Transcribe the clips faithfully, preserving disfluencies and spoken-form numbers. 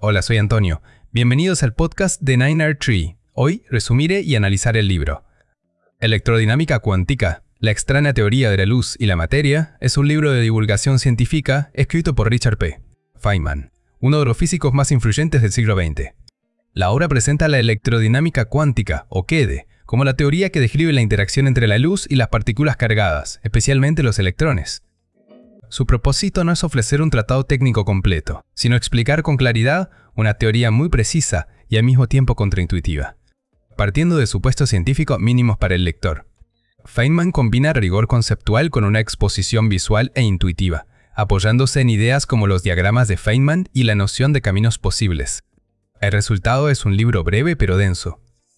Hola, soy Antonio. Bienvenidos al podcast de nine R Tree. Hoy resumiré y analizaré el libro. Electrodinámica cuántica, la extraña teoría de la luz y la materia, es un libro de divulgación científica escrito por Richard P. Feynman, uno de los físicos más influyentes del siglo veinte. La obra presenta la electrodinámica cuántica, o Q E D, como la teoría que describe la interacción entre la luz y las partículas cargadas, especialmente los electrones. Su propósito no es ofrecer un tratado técnico completo, sino explicar con claridad una teoría muy precisa y al mismo tiempo contraintuitiva, partiendo de supuestos científicos mínimos para el lector. Feynman combina rigor conceptual con una exposición visual e intuitiva, apoyándose en ideas como los diagramas de Feynman y la noción de caminos posibles. El resultado es un libro breve pero denso,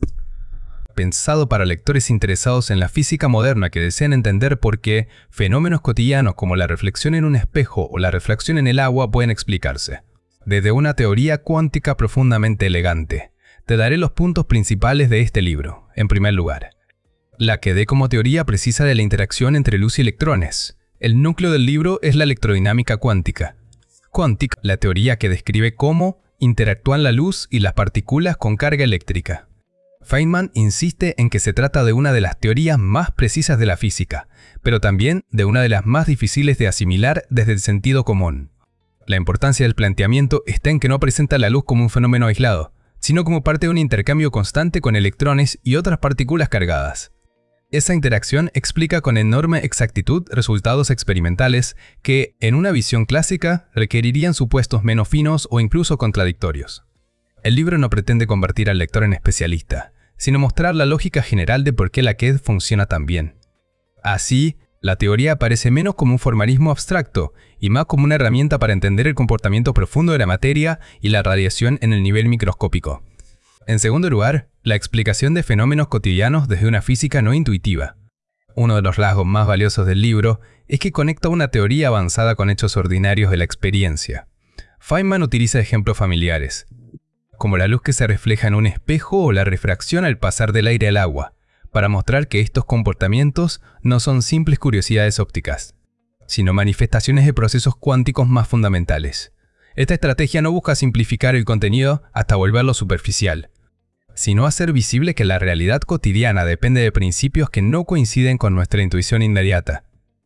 pensado para lectores interesados en la física moderna que desean entender por qué fenómenos cotidianos como la reflexión en un espejo o la refracción en el agua pueden explicarse. Desde una teoría cuántica profundamente elegante, te daré los puntos principales de este libro. En primer lugar, la Q E D como teoría precisa de la interacción entre luz y electrones. El núcleo del libro es la electrodinámica cuántica. Quantic, la teoría que describe cómo interactúan la luz y las partículas con carga eléctrica. Feynman insiste en que se trata de una de las teorías más precisas de la física, pero también de una de las más difíciles de asimilar desde el sentido común. La importancia del planteamiento está en que no presenta la luz como un fenómeno aislado, sino como parte de un intercambio constante con electrones y otras partículas cargadas. Esa interacción explica con enorme exactitud resultados experimentales que, en una visión clásica, requerirían supuestos menos finos o incluso contradictorios. El libro no pretende convertir al lector en especialista, sino mostrar la lógica general de por qué la Q E D funciona tan bien. Así, la teoría aparece menos como un formalismo abstracto y más como una herramienta para entender el comportamiento profundo de la materia y la radiación en el nivel microscópico. En segundo lugar, la explicación de fenómenos cotidianos desde una física no intuitiva. Uno de los rasgos más valiosos del libro es que conecta una teoría avanzada con hechos ordinarios de la experiencia. Feynman utiliza ejemplos familiares, como la luz que se refleja en un espejo o la refracción al pasar del aire al agua, para mostrar que estos comportamientos no son simples curiosidades ópticas, sino manifestaciones de procesos cuánticos más fundamentales. Esta estrategia no busca simplificar el contenido hasta volverlo superficial, sino hacer visible que la realidad cotidiana depende de principios que no coinciden con nuestra intuición inmediata.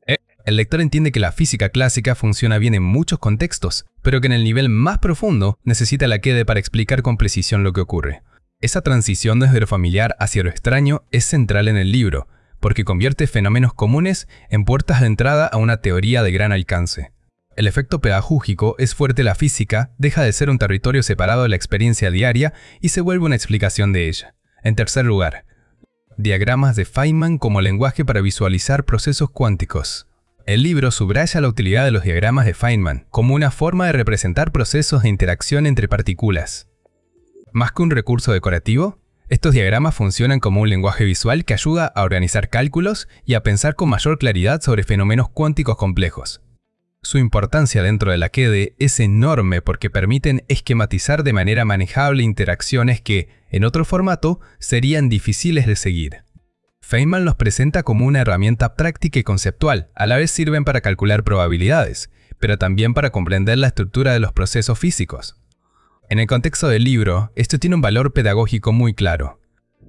El lector entiende que la física clásica funciona bien en muchos contextos, pero que en el nivel más profundo necesita la Q E D para explicar con precisión lo que ocurre. Esa transición desde lo familiar hacia lo extraño es central en el libro, porque convierte fenómenos comunes en puertas de entrada a una teoría de gran alcance. El efecto pedagógico es fuerte. La física deja de ser un territorio separado de la experiencia diaria y se vuelve una explicación de ella. En tercer lugar, diagramas de Feynman como lenguaje para visualizar procesos cuánticos. El libro subraya la utilidad de los diagramas de Feynman como una forma de representar procesos de interacción entre partículas. Más que un recurso decorativo, estos diagramas funcionan como un lenguaje visual que ayuda a organizar cálculos y a pensar con mayor claridad sobre fenómenos cuánticos complejos. Su importancia dentro de la Q E D es enorme porque permiten esquematizar de manera manejable interacciones que, en otro formato, serían difíciles de seguir. Feynman los presenta como una herramienta práctica y conceptual, a la vez sirven para calcular probabilidades, pero también para comprender la estructura de los procesos físicos. En el contexto del libro, esto tiene un valor pedagógico muy claro,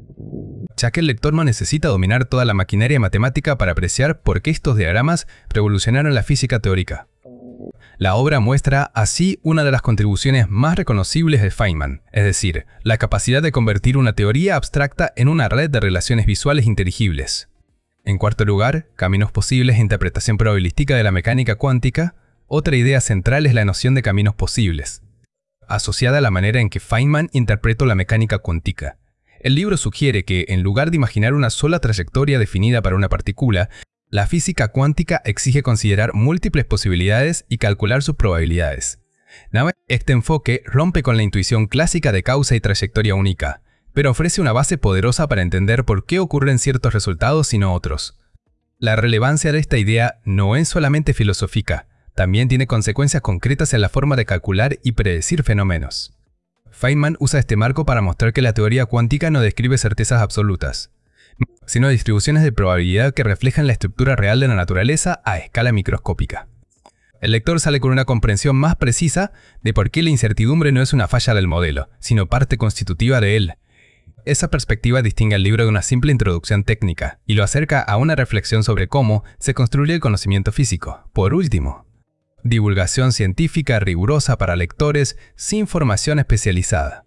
ya que el lector no necesita dominar toda la maquinaria matemática para apreciar por qué estos diagramas revolucionaron la física teórica. La obra muestra así una de las contribuciones más reconocibles de Feynman, es decir, la capacidad de convertir una teoría abstracta en una red de relaciones visuales inteligibles. En cuarto lugar, caminos posibles e interpretación probabilística de la mecánica cuántica. Otra idea central es la noción de caminos posibles, asociada a la manera en que Feynman interpretó la mecánica cuántica. El libro sugiere que, en lugar de imaginar una sola trayectoria definida para una partícula, la física cuántica exige considerar múltiples posibilidades y calcular sus probabilidades. Este enfoque rompe con la intuición clásica de causa y trayectoria única, pero ofrece una base poderosa para entender por qué ocurren ciertos resultados y no otros. La relevancia de esta idea no es solamente filosófica, también tiene consecuencias concretas en la forma de calcular y predecir fenómenos. Feynman usa este marco para mostrar que la teoría cuántica no describe certezas absolutas, sino distribuciones de probabilidad que reflejan la estructura real de la naturaleza a escala microscópica. El lector sale con una comprensión más precisa de por qué la incertidumbre no es una falla del modelo, sino parte constitutiva de él. Esa perspectiva distingue al libro de una simple introducción técnica y lo acerca a una reflexión sobre cómo se construye el conocimiento físico. Por último, divulgación científica rigurosa para lectores sin formación especializada.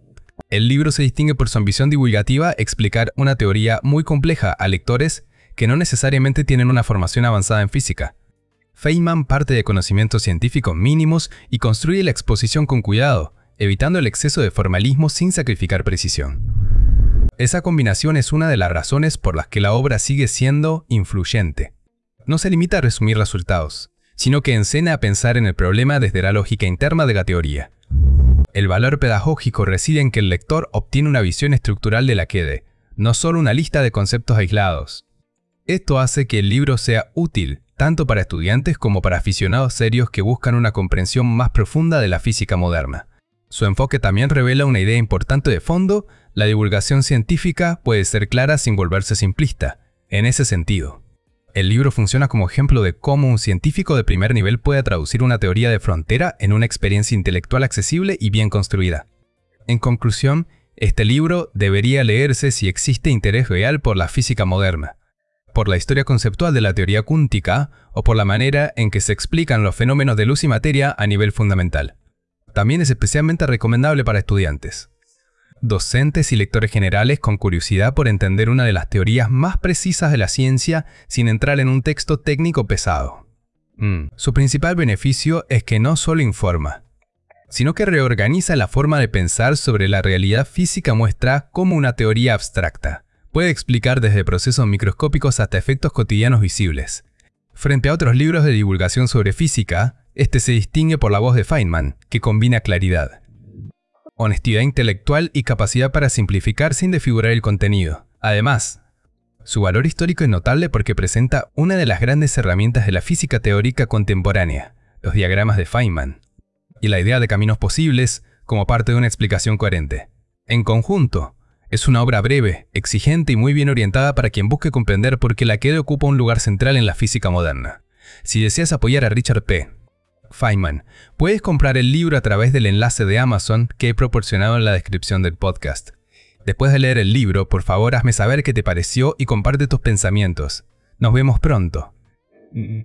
El libro se distingue por su ambición divulgativa explicar una teoría muy compleja a lectores que no necesariamente tienen una formación avanzada en física. Feynman parte de conocimientos científicos mínimos y construye la exposición con cuidado, evitando el exceso de formalismo sin sacrificar precisión. Esa combinación es una de las razones por las que la obra sigue siendo influyente. No se limita a resumir resultados, sino que enseña a pensar en el problema desde la lógica interna de la teoría. El valor pedagógico reside en que el lector obtiene una visión estructural de la quede, no solo una lista de conceptos aislados. Esto hace que el libro sea útil tanto para estudiantes como para aficionados serios que buscan una comprensión más profunda de la física moderna. Su enfoque también revela una idea importante de fondo: la divulgación científica puede ser clara sin volverse simplista. En ese sentido, el libro funciona como ejemplo de cómo un científico de primer nivel puede traducir una teoría de frontera en una experiencia intelectual accesible y bien construida. En conclusión, este libro debería leerse si existe interés real por la física moderna, por la historia conceptual de la teoría cuántica o por la manera en que se explican los fenómenos de luz y materia a nivel fundamental. También es especialmente recomendable para estudiantes, docentes y lectores generales con curiosidad por entender una de las teorías más precisas de la ciencia sin entrar en un texto técnico pesado. Mm. Su principal beneficio es que no solo informa, sino que reorganiza la forma de pensar sobre la realidad física. Muestra cómo una teoría abstracta puede explicar desde procesos microscópicos hasta efectos cotidianos visibles. Frente a otros libros de divulgación sobre física, este se distingue por la voz de Feynman, que combina claridad, honestidad intelectual y capacidad para simplificar sin desfigurar el contenido. Además, su valor histórico es notable porque presenta una de las grandes herramientas de la física teórica contemporánea, los diagramas de Feynman, y la idea de caminos posibles como parte de una explicación coherente. En conjunto, es una obra breve, exigente y muy bien orientada para quien busque comprender por qué la quede ocupa un lugar central en la física moderna. Si deseas apoyar a Richard P. Feynman, puedes comprar el libro a través del enlace de Amazon que he proporcionado en la descripción del podcast. Después de leer el libro, por favor hazme saber qué te pareció y comparte tus pensamientos. Nos vemos pronto.